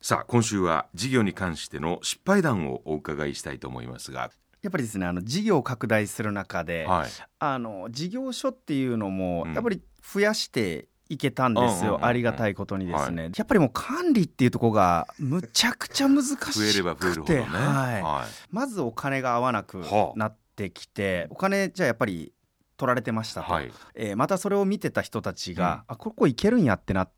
さあ今週は事業に関しての失敗談をお伺いしたいと思いますが、 やっぱりですね、事業を拡大する中で、 はい、 事業所っていうのもうんやっぱり増やしていけたんですよ、ありがたいことにですね、やっぱりもう管理っていうところがむちゃくちゃ難しくて、 増えれば増えるほどね、 まずお金が合わなくなってきて、お金じゃあやっぱり取られてましたと、またそれを見てた人たちが、ここいけるんやってなって、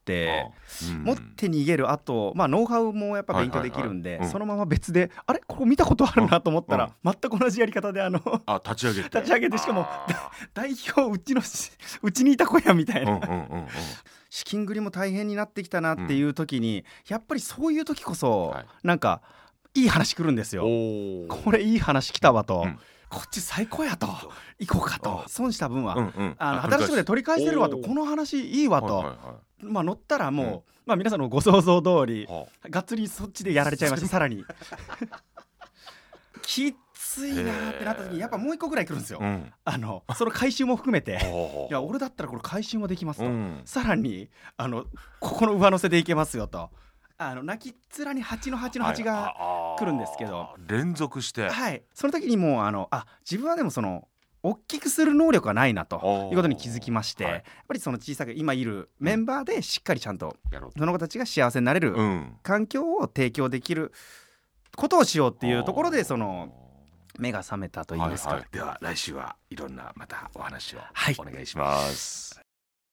持って逃げる。あと、ノウハウもやっぱ勉強できるんで、そのまま別であれここ見たことあるなと思ったら、全く同じやり方で立ち上げてしかも代表うちにいた子やみたいな、資金繰りも大変になってきたなっていう時に、やっぱりそういう時こそ、なんかいい話来るんですよ。これいい話来たわと、こっち最高やと、行こうかと、損した分は新しくで取り返せるわと、この話いいわと、乗ったらもう、皆さんのご想像通り、がっつりそっちでやられちゃいました。さらにきついなってなった時に、やっぱもう一個ぐらい来るんですよ、その回収も含めていや俺だったらこれ回収もできますと、さらにここの上乗せでいけますよと、泣きっ面に8の8の8が来るんですけど、 連続して、 その時にもう自分はでもその大きくする能力がないなということに気づきまして、やっぱりその小さく今いるメンバーでしっかりちゃんとその子たちが幸せになれる環境を提供できることをしようっていうところで、その目が覚めたといいますか。 では来週はいろんなまたお話をお願いします。